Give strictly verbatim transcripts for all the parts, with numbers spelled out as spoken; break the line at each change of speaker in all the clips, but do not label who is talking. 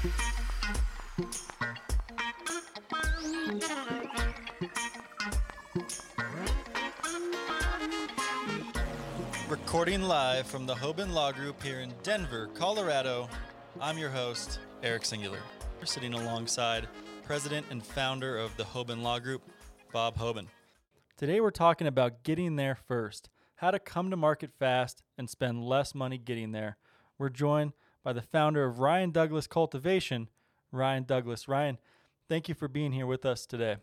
Recording live from the Hoban Law Group here in Denver, Colorado, I'm your host, Eric Singular. We're sitting alongside President and founder of the Hoban Law Group, Bob Hoban. Today we're talking about getting there first, how to come to market fast and spend less money getting there. We're joined by the founder of Ryan Douglas Cultivation, Ryan Douglas. Ryan, thank you for being here with us today.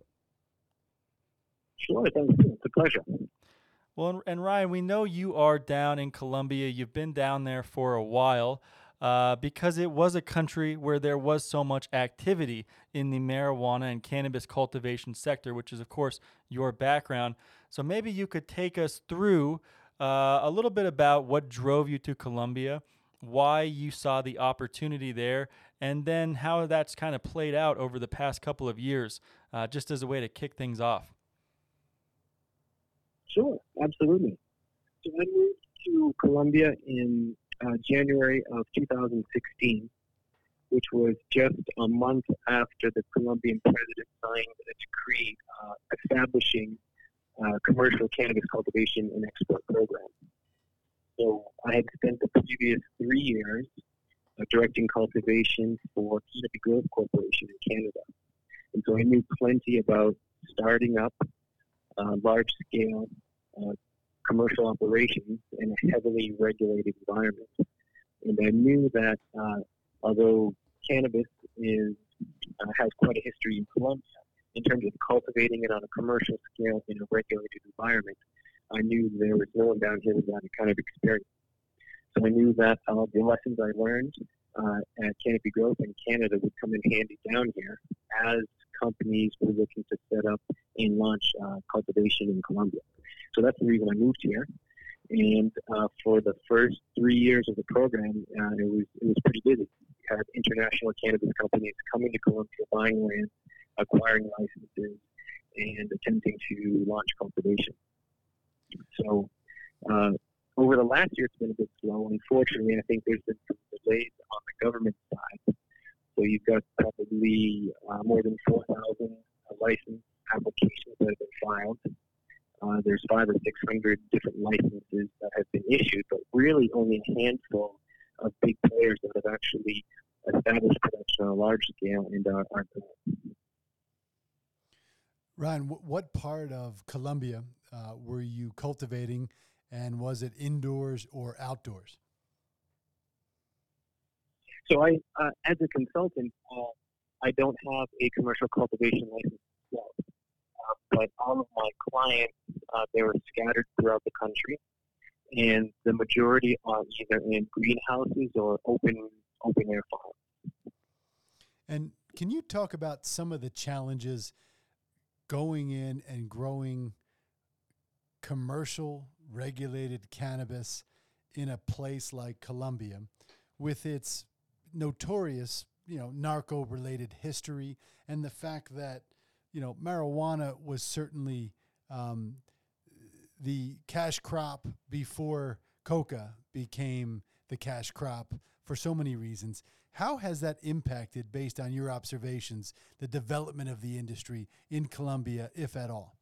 Sure, thank you. It's a pleasure.
Well, and Ryan, we know you are down in Colombia. You've been down there for a while uh, because it was a country where there was so much activity in the marijuana and cannabis cultivation sector, which is, of course, your background. So maybe you could take us through uh, a little bit about what drove you to Colombia, why you saw the opportunity there, and then how that's kind of played out over the past couple of years, uh, just as a way to kick things off.
Sure, absolutely. So I moved to Colombia in uh, January of two thousand sixteen, which was just a month after the Colombian president signed a decree uh, establishing uh, commercial cannabis cultivation and export program. So I had spent the previous three years uh, directing cultivation for Canopy Growth Corporation in Canada. And so I knew plenty about starting up uh, large-scale uh, commercial operations in a heavily regulated environment. And I knew that uh, although cannabis is uh, has quite a history in Colombia, in terms of cultivating it on a commercial scale in a regulated environment, I knew there was no one down here with that kind of experience. So I knew that uh, the lessons I learned uh, at Canopy Growth in Canada would come in handy down here as companies were looking to set up and launch uh, cultivation in Colombia. So that's the reason I moved here. And uh, for the first three years of the program, uh, it was it was pretty busy. We had international cannabis companies coming to Colombia, buying land, acquiring licenses, and attempting to launch cultivation. So uh, over the last year, it's been a bit slow. Unfortunately, I think there's been some delays on the government side. So you've got probably uh, more than four thousand license applications that have been filed. Uh, there's five or six hundred different licenses that have been issued, but really only a handful of big players that have actually established production on a large scale and are, are
Ryan, what part of Colombia uh, were you cultivating, and was it indoors or outdoors?
So I, uh, as a consultant, uh, I don't have a commercial cultivation license yet, uh, but all of my clients, uh, they were scattered throughout the country, and the majority are either in greenhouses or open open air farms.
And can you talk about some of the challenges going in and growing commercial regulated cannabis in a place like Colombia with its notorious, you know, narco-related history, and the fact that, you know, marijuana was certainly um, the cash crop before coca became the cash crop for so many reasons. How has that impacted, based on your observations, the development of the industry in Colombia, if at all?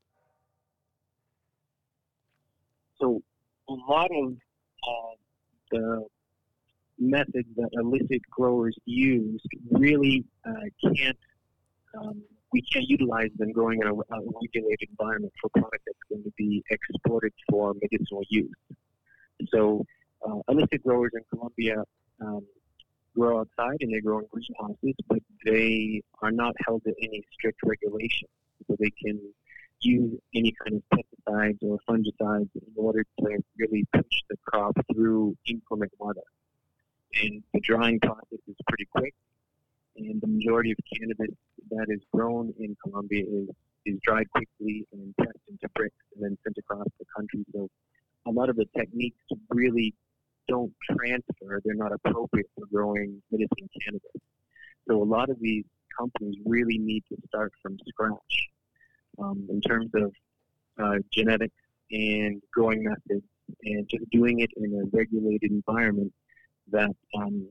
So a lot of uh, the methods that illicit growers use really uh, can't, um, we can't utilize them growing in a, a regulated environment for product that's going to be exported for medicinal use. So uh, illicit growers in Colombia um, grow outside and they grow in greenhouses, but they are not held to any strict regulation. So they can use any kind of pesticides or fungicides in order to really push the crop through inclement weather. And the drying process is pretty quick, and the majority of cannabis that is grown in Colombia is, is dried quickly and pressed into bricks and then sent across the country. So a lot of the techniques really don't transfer. They're not appropriate for growing medicinal cannabis. So a lot of these companies really need to start from scratch um, in terms of uh, genetics and growing methods, and just doing it in a regulated environment that um,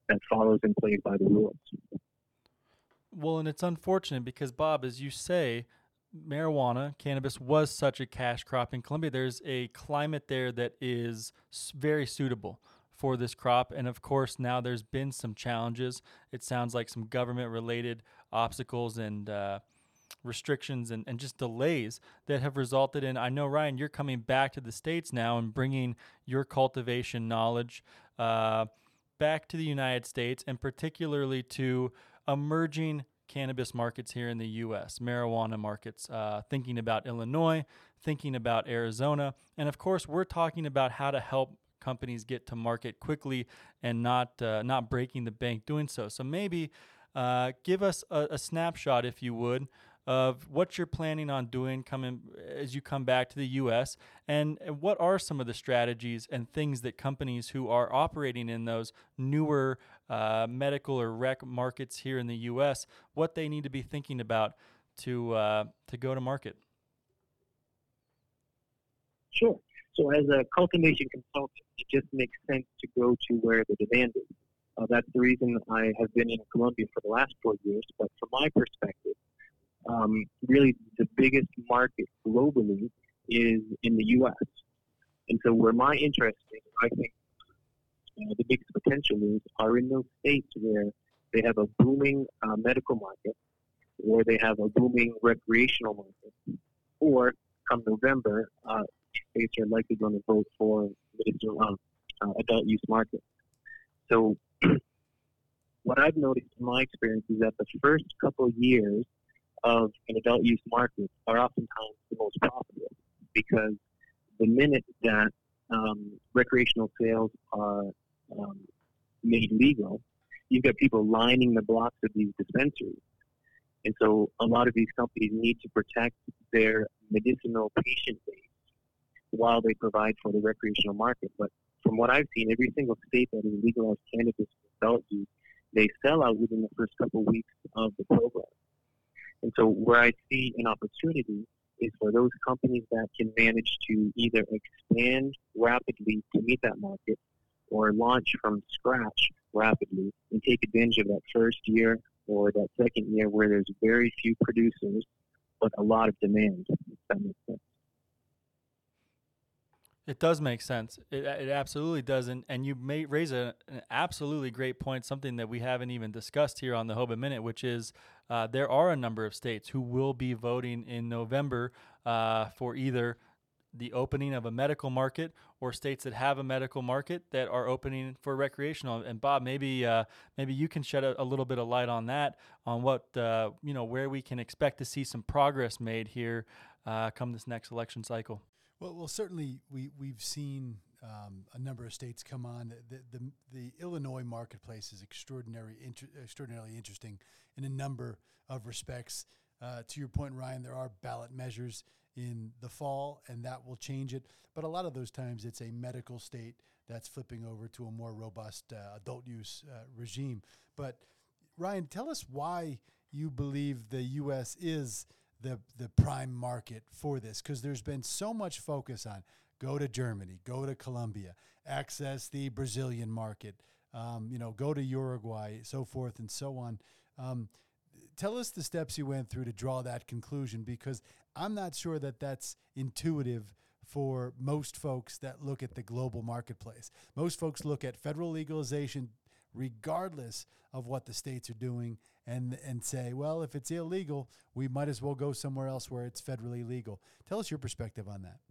that follows and plays by the rules.
Well, and it's unfortunate because, Bob, as you say, marijuana, cannabis was such a cash crop in Colombia. There's a climate there that is very suitable for this crop. And of course, now there's been some challenges. It sounds like some government related obstacles and uh, restrictions and, and just delays that have resulted in. I know, Ryan, you're coming back to the States now and bringing your cultivation knowledge uh, back to the United States, and particularly to emerging cannabis markets here in the U S, marijuana markets, uh, thinking about Illinois, thinking about Arizona. And of course, we're talking about how to help companies get to market quickly and not uh, not breaking the bank doing so. So maybe uh, give us a, a snapshot, if you would, of what you're planning on doing coming as you come back to the U S, and what are some of the strategies and things that companies who are operating in those newer uh, medical or rec markets here in the U S, what they need to be thinking about to uh, to go to market.
Sure. So as a cultivation consultant, it just makes sense to go to where the demand is. Uh, that's the reason I have been in Colombia for the last four years. But from my perspective, um, really the biggest market globally is in the U S. And so where my interest is, I think uh, the biggest potential is are in those states where they have a booming uh, medical market, or they have a booming recreational market, or come November, uh, states are likely going to vote for medicinal um, uh, adult use market. So what I've noticed in my experience is that the first couple of years of an adult use market are oftentimes the most profitable, because the minute that um, recreational sales are um, made legal, you've got people lining the blocks of these dispensaries. And so a lot of these companies need to protect their medicinal patient base while they provide for the recreational market. But from what I've seen, every single state that has legalized cannabis for adult use, they sell out within the first couple of weeks of the program. And so where I see an opportunity is for those companies that can manage to either expand rapidly to meet that market, or launch from scratch rapidly and take advantage of that first year or that second year where there's very few producers but a lot of demand, if that makes sense.
It does make sense. It, it absolutely does. And, and you may raise a, an absolutely great point, something that we haven't even discussed here on the Hoba Minute, which is uh, there are a number of states who will be voting in November uh, for either the opening of a medical market, or states that have a medical market that are opening for recreational. And Bob, maybe uh, maybe you can shed a, a little bit of light on that, on what uh, you know, where we can expect to see some progress made here uh, come this next election cycle.
Well, well, certainly we we've seen um, a number of states come on. The, the the Illinois marketplace is extraordinary, inter, extraordinarily interesting in a number of respects. Uh, to your point, Ryan, there are ballot measures in the fall, and that will change it. But a lot of those times, it's a medical state that's flipping over to a more robust uh, adult use uh, regime. But Ryan, tell us why you believe the U S is the the prime market for this, because there's been so much focus on go to Germany, go to Colombia, access the Brazilian market, um, you know, go to Uruguay, so forth and so on. Um, tell us the steps you went through to draw that conclusion, because I'm not sure that that's intuitive for most folks that look at the global marketplace. Most folks look at federal legalization regardless of what the states are doing, and and say, well, if it's illegal, we might as well go somewhere else where it's federally legal. Tell us your perspective on that.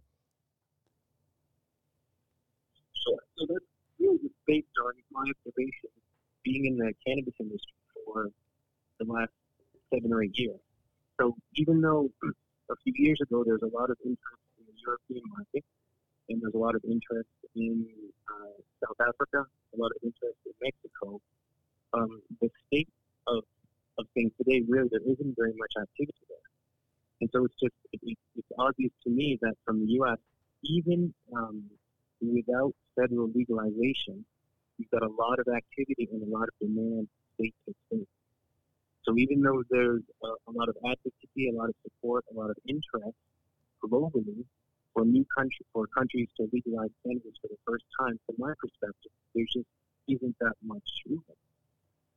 Sure. So that's really just based on my observation being in the cannabis industry for the last seven or eight years. So even though a few years ago there's a lot of interest in the European market, and there's a lot of interest in uh, South Africa, a lot of interest in Mexico, um, the state of of things today, really, there isn't very much activity there. And so it's just, it, it's obvious to me that from the U S, even um, without federal legalization, you've got a lot of activity and a lot of demand state to state. So even though there's a, a lot of advocacy, a lot of support, a lot of interest globally for new country, for countries to legalize cannabis for the first time, from my perspective, there just isn't that much movement.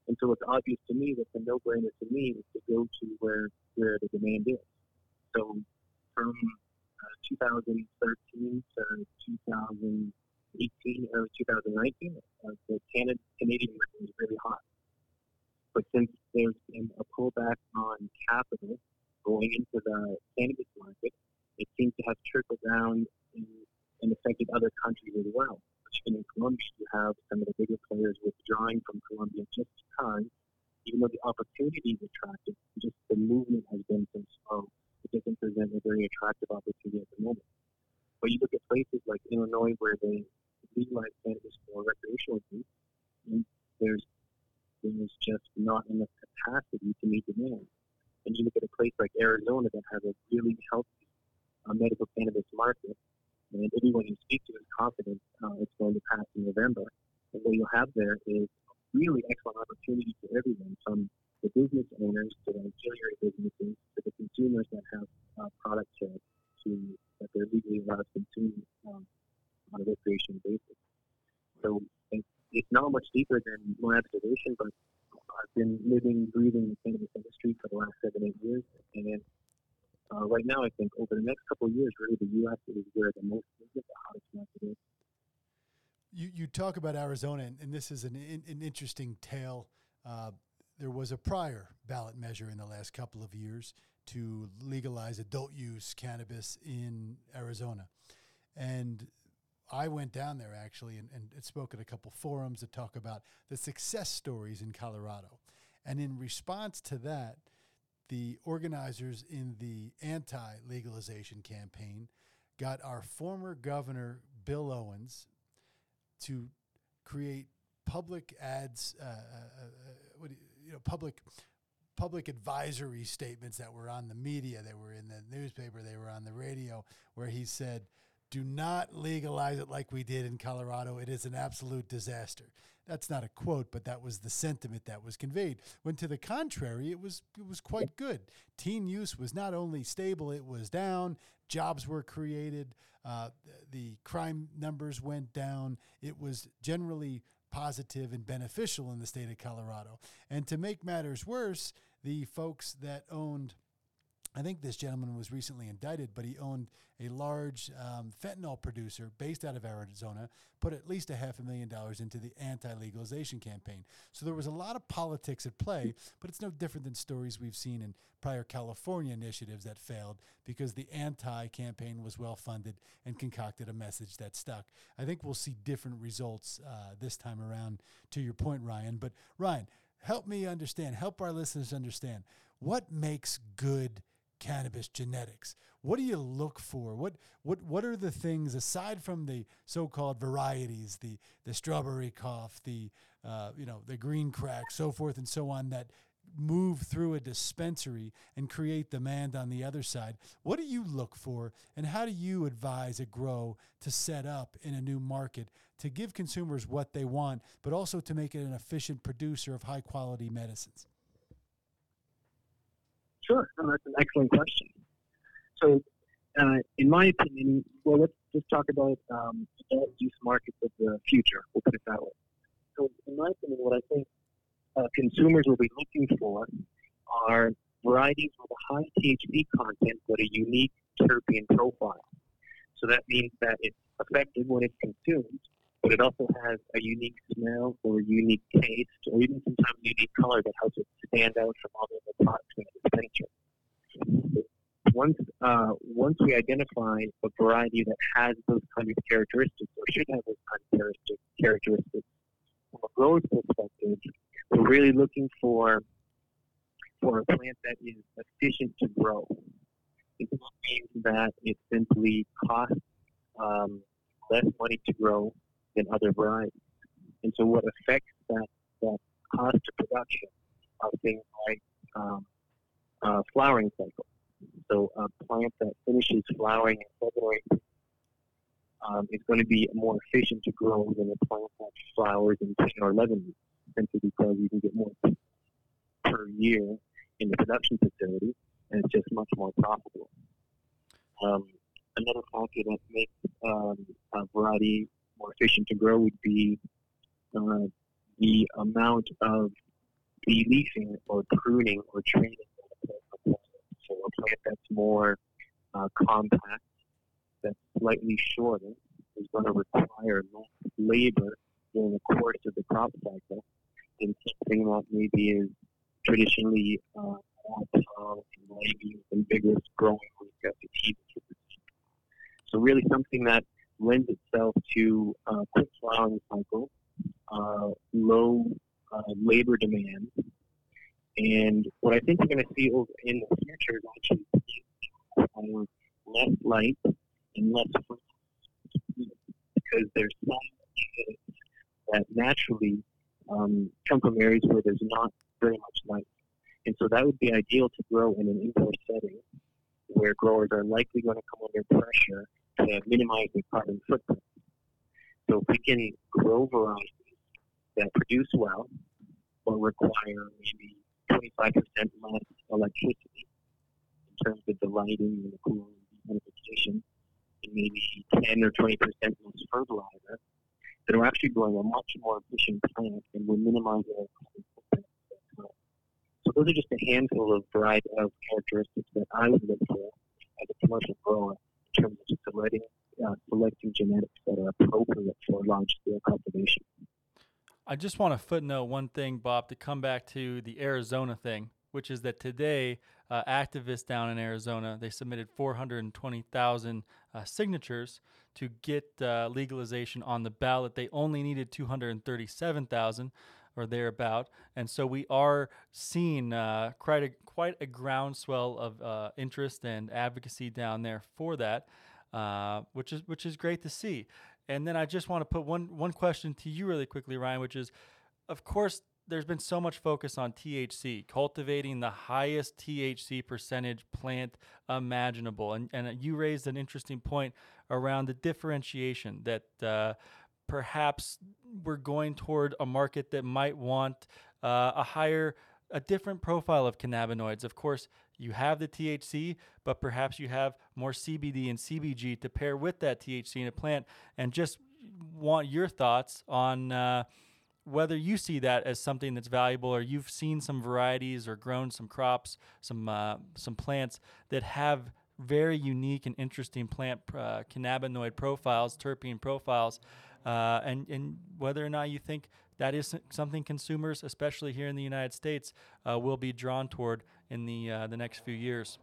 And so it's obvious to me that the no-brainer to me is to go to where where the demand is. So from uh, two thousand thirteen to two thousand eighteen or two thousand nineteen, uh, the Canada, Canadian market was really hot. But since there's been a pullback on capital going into the cannabis market, it seems to have trickled down in, and affected other countries as well. Even in Colombia, you have some of the bigger players withdrawing from Colombia just because, even though the opportunity is attractive, just the movement has been so slow. It doesn't present a very attractive opportunity at the moment. But you look at places like Illinois where they legalize cannabis for recreational use, and there's there's just not enough capacity to meet demand. And you look at a place like Arizona that has a really healthy uh, medical cannabis market, and everyone you speak to is confident uh, it's going to pass in November. And what you'll have there is a really excellent opportunity for everyone, from the business owners to the auxiliary businesses to the consumers that have uh, products to, to that they're legally allowed to consume um, on a recreational basis. So it's, it's not much deeper than my observation, but I've been living, breathing the cannabis industry for the last seven, eight years, and uh, right now I think over the next couple of years, really the U S is where the most movement, the hottest market is.
You you talk about Arizona, and, and this is an in, an interesting tale. Uh, there was a prior ballot measure in the last couple of years to legalize adult use cannabis in Arizona, and I went down there actually and, and spoke at a couple forums to talk about the success stories in Colorado. And in response to that, the organizers in the anti-legalization campaign got our former governor, Bill Owens, to create public ads, uh, uh, what do you, you know, public public advisory statements that were on the media, they were in the newspaper, they were on the radio, where he said, do not legalize it like we did in Colorado. It is an absolute disaster. That's not a quote, but that was the sentiment that was conveyed. When to the contrary, it was it was quite good. Teen use was not only stable, it was down. Jobs were created. Uh, the crime numbers went down. It was generally positive and beneficial in the state of Colorado. And to make matters worse, the folks that owned, I think this gentleman was recently indicted, but he owned a large um, fentanyl producer based out of Arizona, put at least a half a million dollars into the anti-legalization campaign. So there was a lot of politics at play, but it's no different than stories we've seen in prior California initiatives that failed because the anti-campaign was well-funded and concocted a message that stuck. I think we'll see different results uh, this time around, to your point, Ryan. But Ryan, help me understand, help our listeners understand, what makes good cannabis genetics? What do you look for? What what what are the things, aside from the so-called varieties, the the strawberry cough, the uh, you know the green crack, so forth and so on, that move through a dispensary and create demand on the other side? What do you look for, and how do you advise a grow to set up in a new market to give consumers what they want, but also to make it an efficient producer of high quality medicines?
Sure, no, that's an excellent question. So, uh, in my opinion, well, let's just talk about um, adult use markets of the future. We'll put it that way. So, in my opinion, what I think uh, consumers will be looking for are varieties with a high T H C content but a unique terpene profile. So that means that it's effective when it's consumed, but it also has a unique smell or a unique taste, or even sometimes a unique color that helps it stand out from all the other products in the dispenser. Once, uh, once we identify a variety that has those kind of characteristics, or should have those kind of characteristics, from a grower's perspective, we're really looking for for a plant that is efficient to grow. It means that it simply costs um, less money to grow than other varieties. And so what affects that, that cost of production are things like um, uh, flowering cycle. So a plant that finishes flowering in February um, is going to be more efficient to grow than a plant that flowers in ten or eleven weeks, simply because you can get more per year in the production facility, and it's just much more profitable. Um, another factor that makes um, a variety more efficient to grow would be uh, the amount of de-leafing or pruning or training a plant. So a plant that's more uh, compact, that's slightly shorter, is going to require less labor during the course of the crop cycle than something that maybe is traditionally uh, more tall and legume and vigorous growing where you've got the teeth. So really something that lends itself to uh, quick flowering cycle, uh, low uh, labor demand, and what I think we're going to see over in the future is actually require less light and less fruit because there's some that naturally um, come from areas where there's not very much light. And so that would be ideal to grow in an indoor setting where growers are likely going to come under pressure to minimize the carbon footprint. So if we can grow varieties that produce well but require maybe twenty-five percent less electricity in terms of the lighting and the cooling and dehumidification, and maybe ten or twenty percent less fertilizer, then we're actually growing a much more efficient plant and we're minimizing our carbon footprint. So those are just a handful of variety of characteristics that I would look for as a commercial grower in terms of selecting, uh, selecting genetics that are appropriate for large-scale cultivation.
I just want to footnote one thing, Bob, to come back to the Arizona thing, which is that today, uh, activists down in Arizona, they submitted four hundred twenty thousand uh, signatures to get uh, legalization on the ballot. They only needed two hundred thirty-seven thousand or thereabout, and so we are seeing uh, quite a quite a groundswell of uh, interest and advocacy down there for that, uh, which is which is great to see. And then I just want to put one one question to you really quickly, Ryan, which is, of course, there's been so much focus on T H C, cultivating the highest T H C percentage plant imaginable. And, and you raised an interesting point around the differentiation that uh, perhaps we're going toward a market that might want uh, a higher, a different profile of cannabinoids. Of course, you have the T H C, but perhaps you have more C B D and C B G to pair with that T H C in a plant. And just want your thoughts on uh, whether you see that as something that's valuable, or you've seen some varieties or grown some crops, some uh, some plants that have very unique and interesting plant uh, cannabinoid profiles, terpene profiles, uh, and, and whether or not you think that is something consumers, especially here in the United States, uh, will be drawn toward in the uh, the next few years.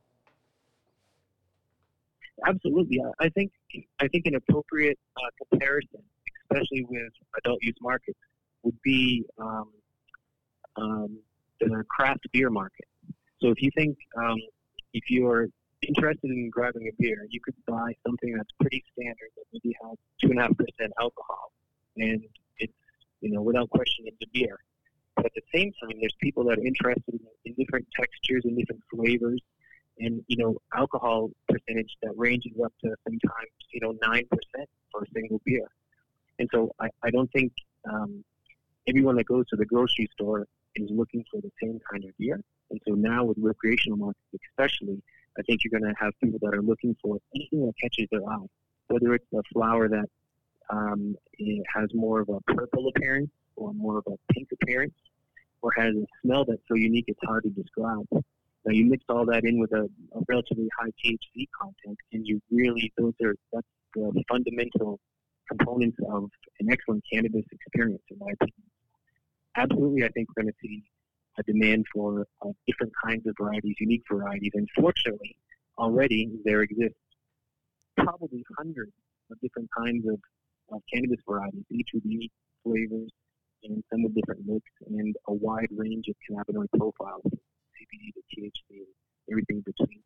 Absolutely, I think I think an appropriate uh, comparison, especially with adult use markets, would be um, um, the craft beer market. So if you think um, if you're interested in grabbing a beer, you could buy something that's pretty standard that maybe has two and a half percent alcohol, and it's, you know, without question, it's a beer. But at the same time, there's people that are interested in, in different textures and different flavors, and, you know, alcohol percentage that ranges up to sometimes, you know, nine percent for a single beer. And so I, I don't think um, everyone that goes to the grocery store is looking for the same kind of beer. And so now with recreational markets especially, I think you're going to have people that are looking for anything that catches their eye, whether it's a flower that um, it has more of a purple appearance or more of a pink appearance, or has a smell that's so unique it's hard to describe. Now you mix all that in with a, a relatively high T H C content, and you really, those are, that's the fundamental components of an excellent cannabis experience, in my opinion. Absolutely, I think we're going to see a demand for uh, different kinds of varieties, unique varieties. And fortunately, already there exist probably hundreds of different kinds of, of cannabis varieties, each with unique flavors and some with different looks and a wide range of cannabinoid profiles, C B D to T H C, everything between.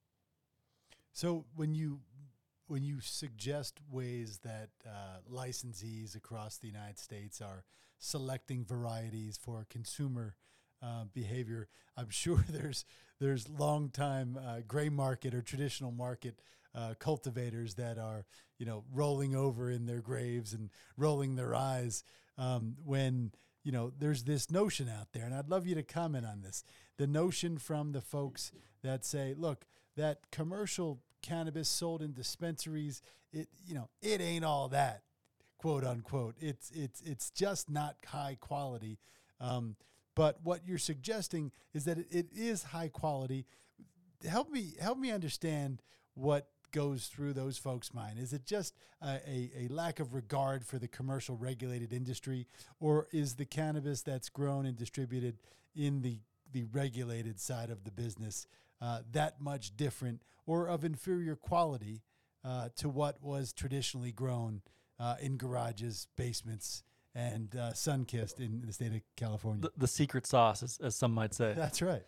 So when you when you suggest ways that uh, licensees across the United States are selecting varieties for consumer uh, behavior, I'm sure there's there's long time uh, gray market or traditional market uh, cultivators that are, you know, rolling over in their graves and rolling their eyes um, when, you know, there's this notion out there, and I'd love you to comment on this. The notion from the folks that say, look, that commercial cannabis sold in dispensaries, it, you know, it ain't all that, quote unquote. It's, it's, it's just not high quality. Um, But what you're suggesting is that it, it is high quality. Help me help me understand what goes through those folks' mind. Is it just a, a, a lack of regard for the commercial regulated industry, or is the cannabis that's grown and distributed in the, the regulated side of the business uh, that much different or of inferior quality uh, to what was traditionally grown uh, in garages, basements, and uh, sun-kissed in the state of California?
The, the secret sauce, as, as some might say.
That's right.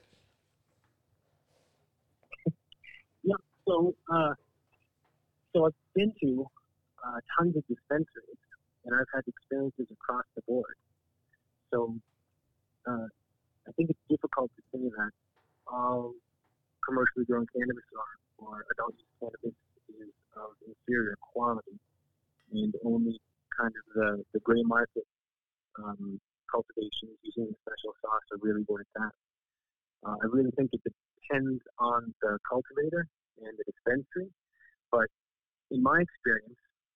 Yeah, so uh, so I've been to uh, tons of dispensaries, and I've had experiences across the board. So uh, I think it's difficult to say that all commercially grown cannabis or, or adult use cannabis is of inferior quality, and only kind of the, the gray market um, cultivations using the special sauce are really where it's at. Uh, I really think it depends on the cultivator and the dispensary, but in my experience,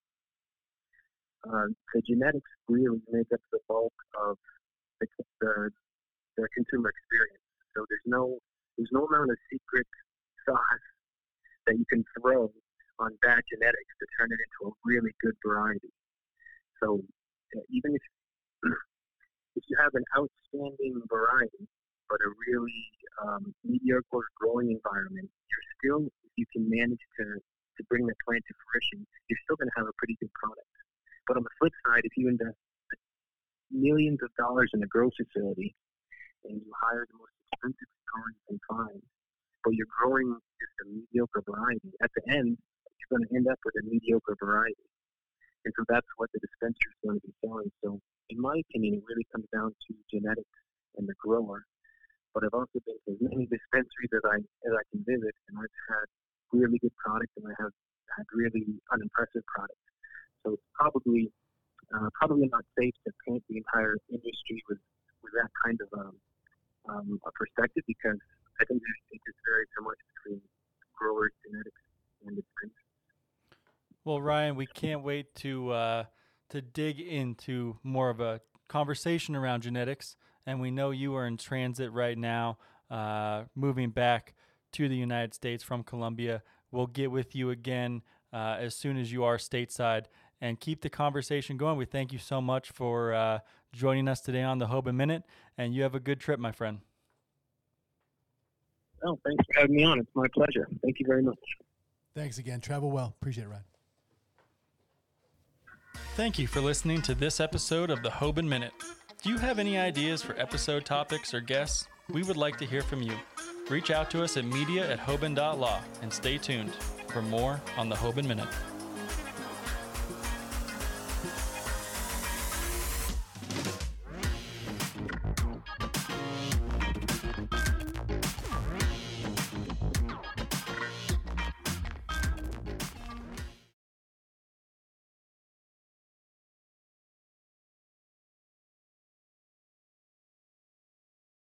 uh, the genetics really make up the bulk of the, the, the consumer experience. So there's no there's no amount of secret sauce that you can throw on bad genetics to turn it into a really good variety. So uh, even if if you have an outstanding variety, but a really um, mediocre growing environment, you're still, if you can manage to, to bring the plant to fruition, you're still going to have a pretty good product. But on the flip side, if you invest millions of dollars in a grow facility and you hire the most expensive grower you can find, but you're growing just a mediocre variety, at the end, you're going to end up with a mediocre variety. And so that's what the dispensary is going to be selling. So in my opinion, it really comes down to genetics and the grower. But I've also been to as many dispensaries as I as I can visit, and I've had really good products, and I have had really unimpressive products. So it's probably uh, probably not safe to paint the entire industry with, with that kind of um, um, a perspective, because I think it just varies so much between growers, genetics, and dispensaries.
Well, Ryan, we can't wait to uh, to dig into more of a conversation around genetics. And we know you are in transit right now, uh, moving back to the United States from Colombia. We'll get with you again uh, as soon as you are stateside and keep the conversation going. We thank you so much for uh, joining us today on the Hoban Minute, and you have a good trip, my friend.
Oh, thanks for having me on. It's my pleasure. Thank you very much.
Thanks again. Travel well. Appreciate it, Ryan.
Thank you for listening to this episode of the Hoban Minute. Do you have any ideas for episode topics or guests? We would like to hear from you. Reach out to us at media at hoban dot law and stay tuned for more on the Hoban Minute.